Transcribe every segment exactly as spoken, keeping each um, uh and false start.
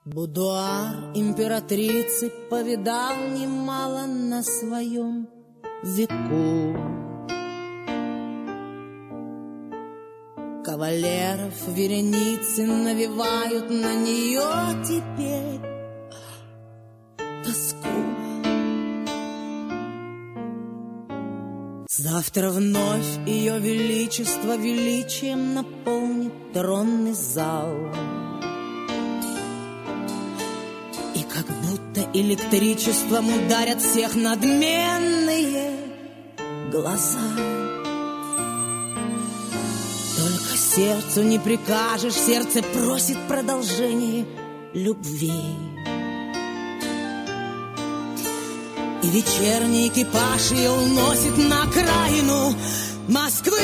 Будуар императрицы повидал немало на своем веку. Кавалеров вереницы навевают на нее теперь тоску. Завтра вновь ее величество величием наполнит тронный зал. И как будто электричеством ударят всех надменные глаза. Только сердцу не прикажешь, сердце просит продолжение любви. И вечерний экипаж ее уносит на окраину Москвы.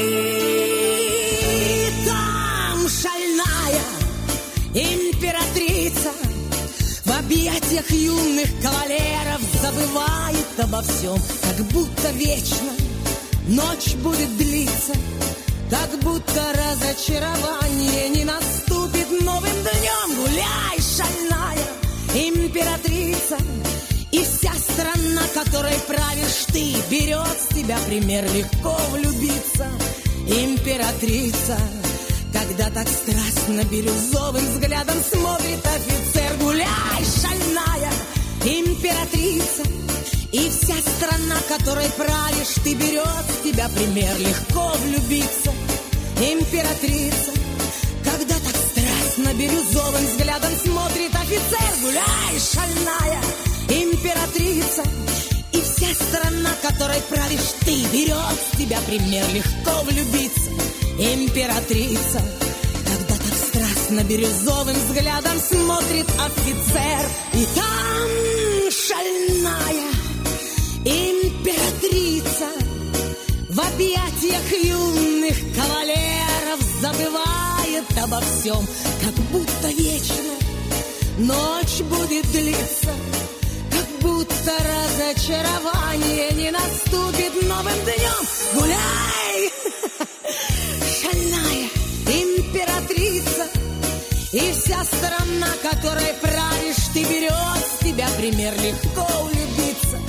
Там шальная императрица в объятиях юных кавалеров забывает обо всем, как будто вечно ночь будет длиться, как будто разочарование не наступит новым днем. Гуляй, шальная императрица, и вся страна, которой правишь ты, берет с тебя пример, легко влюбиться. Императрица, когда так страстно бирюзовым взглядом смотрит офицер. Гуляй, шальная императрица, и вся страна, которой правишь ты, берет с тебя пример, легко влюбиться. Императрица, когда так страстно бирюзовым взглядом смотрит офицер. Гуляй, шальная императрица, и вся страна, которой правишь ты, берет с тебя пример, легко влюбиться. Императрица, когда так страстно бирюзовым взглядом смотрит офицер. И там шальная императрица в объятиях юных кавалеров забывает обо всем, как будто вечно ночь будет длиться, будто разочарование не наступит новым днем. Гуляй, шальная императрица, и вся страна, которой правишь ты, берет с тебя пример, легко влюбиться.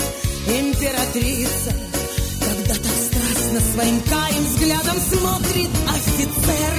Императрица, когда так страстно своим карим взглядом смотрит офицер.